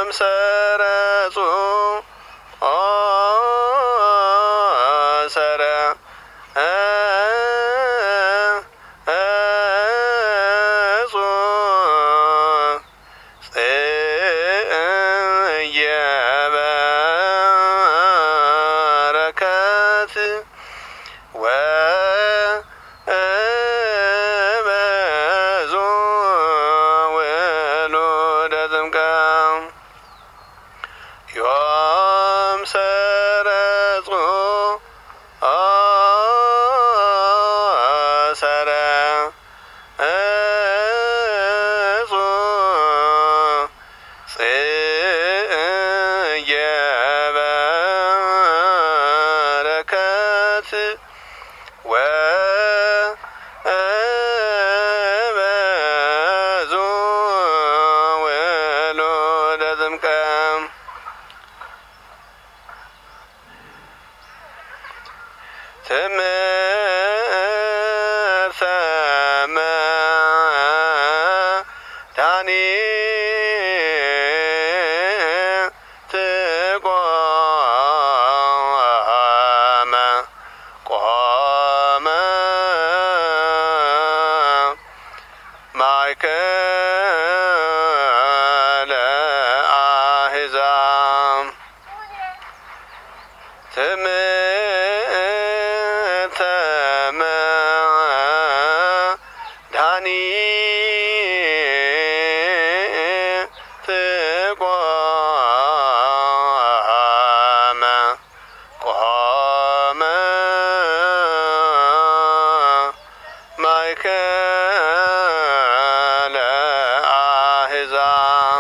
ሰረጹ ሰረ የበረከት ወበዙ ውሉደ ጥምቀ ዮም ሰረጹ ሰረ የበረከት ወበዙ ውሉደ ጥምቀ ትምህርተ መድኃኒት ቆመ ማእከለ አሕዛብ ትምህርተ መድኃኒት ቆመ ማእከለ